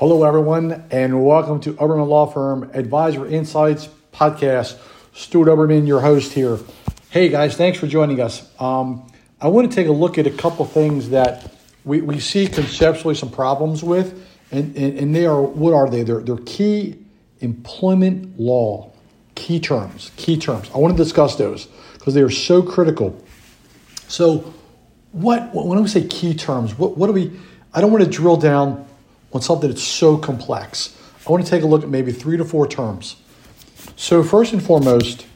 Hello, everyone, and welcome to Oberman Law Firm Advisor Insights Podcast. Stuart Oberman, your host here. Hey, guys, thanks for joining us. I want to take a look at a couple things that we see conceptually some problems with, and they are, what are they? They're key employment law, key terms. I want to discuss those because they are so critical. So when we say key terms, what do we, I don't want to drill down on something that's so complex. I want to take a look at maybe 3 to 4 terms. So first and foremost,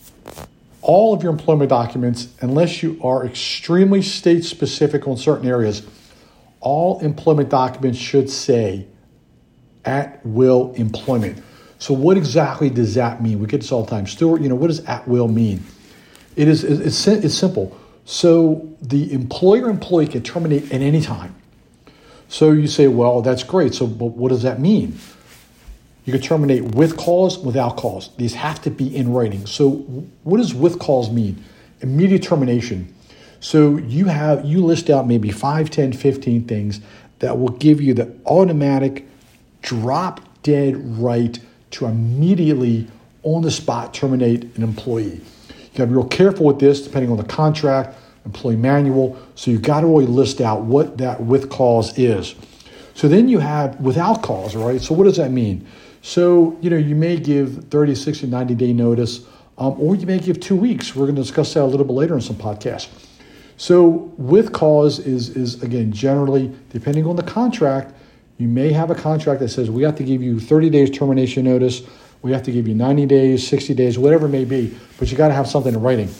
all of your employment documents, unless you are extremely state specific on certain areas, all employment documents should say at will employment. So what exactly does that mean? We get this all the time. Stuart, what does at will mean? It's simple. So the employee can terminate at any time. So you say, well, that's great. So but what does that mean? You can terminate with cause, without cause. These have to be in writing. So what does with cause mean? Immediate termination. So you list out maybe 5, 10, 15 things that will give you the automatic drop dead right to immediately on the spot terminate an employee. You got to be real careful with this depending on the contract, employee manual. So you've got to really list out what that with cause is. So then you have without cause, right? So what does that mean? So, you may give 30, 60, 90-day notice, or you may give 2 weeks. We're going to discuss that a little bit later in some podcasts. So with cause is again, generally, depending on the contract, you may have a contract that says we have to give you 30 days termination notice. We have to give you 90 days, 60 days, whatever it may be, but you got to have something in writing.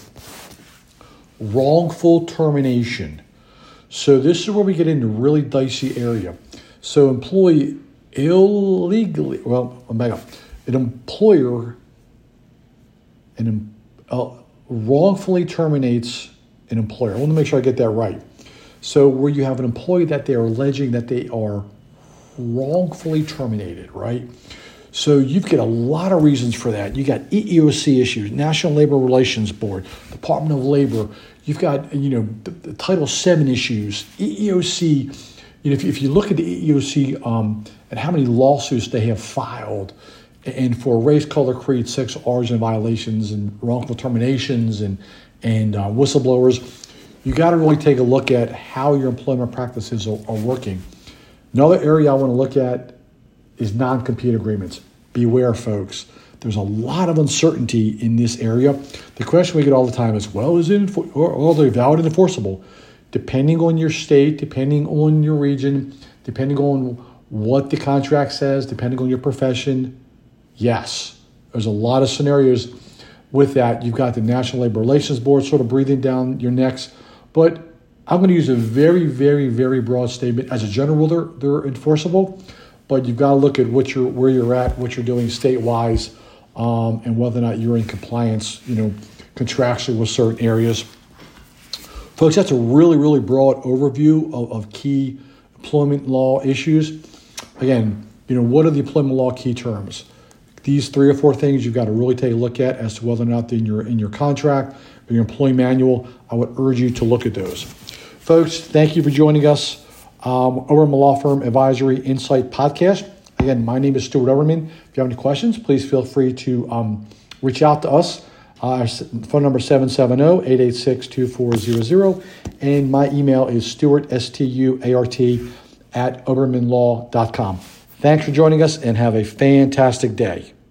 Wrongful termination. So this is where we get into really dicey area. So employee illegally, an employer wrongfully terminates an employer. I want to make sure I get that right. So where you have an employee that they are alleging that they are wrongfully terminated, right? So you've got a lot of reasons for that. You got EEOC issues, National Labor Relations Board, Department of Labor. You've got, the Title VII issues, EEOC. If you look at the EEOC and how many lawsuits they have filed, and for race, color, creed, sex, origin violations, and wrongful terminations, and whistleblowers, you got to really take a look at how your employment practices are working. Another area I want to look at is non-compete agreements. Beware, folks. There's a lot of uncertainty in this area. The question we get all the time is, well, are they valid and enforceable? Depending on your state, depending on your region, depending on what the contract says, depending on your profession, yes. There's a lot of scenarios with that. You've got the National Labor Relations Board sort of breathing down your necks. But I'm going to use a very, very, very broad statement. As a general rule, they're enforceable. But you've got to look at where you're at, what you're doing state-wise, and whether or not you're in compliance, contractually with certain areas. Folks, that's a really, really broad overview of key employment law issues. Again, what are the employment law key terms? These 3 or 4 things you've got to really take a look at as to whether or not they're in your contract or your employee manual. I would urge you to look at those. Folks, thank you for joining us over my Law Firm Advisory Insight Podcast. Again, my name is Stuart Oberman. If you have any questions, please feel free to reach out to us. Our phone number is 770-886-2400. And my email is Stuart, STUART, @ObermanLaw.com. Thanks for joining us and have a fantastic day.